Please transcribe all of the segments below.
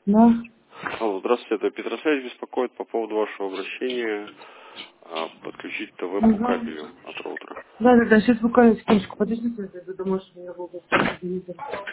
Да. Алло, здравствуйте, это Петросвязь беспокоит по поводу вашего обращения подключить ТВ по Ага. кабелю от роутера. Да, сейчас буквально секундочку, подождите, я зайду домой, чтобы я был телевизор.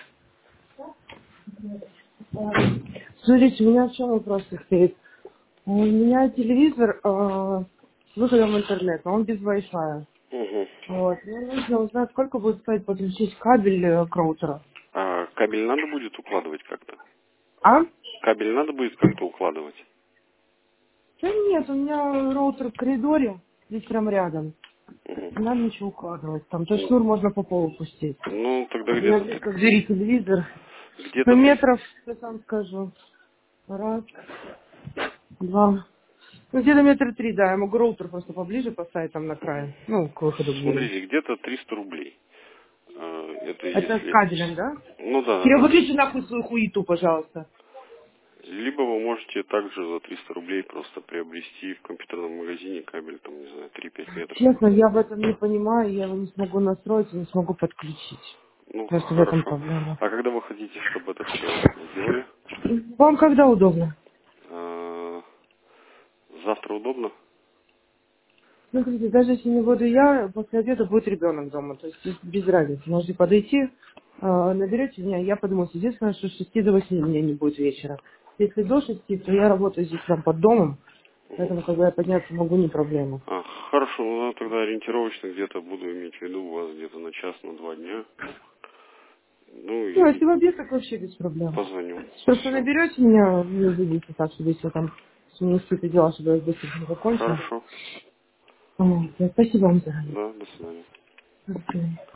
Смотрите, у меня в чем вопрос стоит. У меня телевизор с выходом в интернет, но он без Wi-Fi. Угу. Вот. Мне нужно узнать, сколько будет стоить подключить кабель к роутеру. А кабель надо будет укладывать как-то? А? Кабель надо будет как-то укладывать? Да нет, у меня роутер в коридоре, здесь прям рядом. Угу. Не надо ничего укладывать. Там, то есть шнур можно по полу пустить. Ну, тогда У меня где-то близко к двери телевизор. Ну, где-то 300. метров, я сам скажу. Раз, два. Ну, где-то метра три, да. Я могу роутер просто поближе поставить там на край. Ну, к выходу к двери. Смотрите, где-то 300 рублей. Это Это с если... кабелем, да? Ну да, Кирилл, да. выключи нахуй свою хуету, пожалуйста. Либо вы можете также за 300 рублей просто приобрести в компьютерном магазине кабель, там, не знаю, 3-5 метров. Честно, я в этом не понимаю, я его не смогу настроить и не смогу подключить. Ну, Просто в этом хорошо. проблема. А когда вы хотите, чтобы это все сделали? Вам когда удобно? А, Завтра удобно? Смотрите, даже если не буду я, после обеда будет ребенок дома. То есть здесь без разницы. Можете подойти, наберете меня, я подумаю. Единственное, что с 6 до 8 меня не будет вечера. Если до 6, то я работаю здесь прям под домом. Поэтому, когда я подняться могу, не проблема. Хорошо, ну тогда ориентировочно где-то буду иметь в виду у вас где-то на час, на 2 дня. Ну Ну, и если в обед, так вообще без проблем. позвоню. Просто Все. наберете меня, не забудьте так, чтобы если там с меня какие-то дела, чтобы я быстро не закончила. Хорошо. Спасибо вам заранее. Да, до свидания. До свидания.